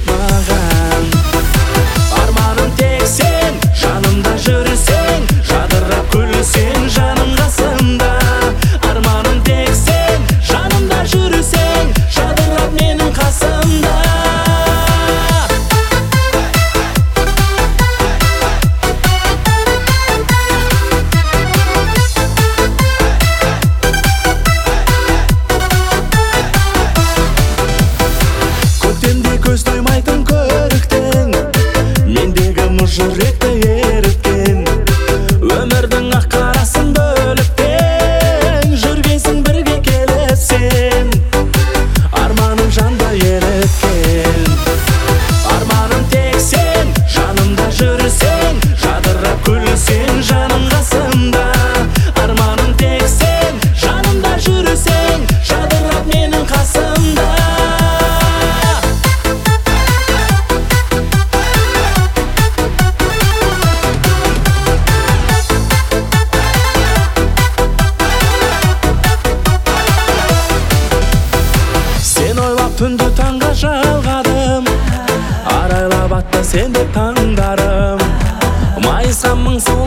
маған. Арманым тек сен, жанымда жүрсең, жадырап күлсең, жаным қасымда. Арманым тек сен, жанымда жүрсең, жадырап менің қасымда. Көз тоймайтын көріктің, мендегі мұз жүректі еріткен. Өмірдің ақ қарасын бөліп тең, жүргенсің бірге келіп сен. Арманым жанда еріткен. Арманым тек сен, жанымда жүрсең, жадырап күлсең, жаным қасымда. Арманым тек сен, жанымда жүрсең, жадырап менің қасымда. Түнді таңға жалғадым, арайлап атты сен деп таңдарым. Майысқан мың сол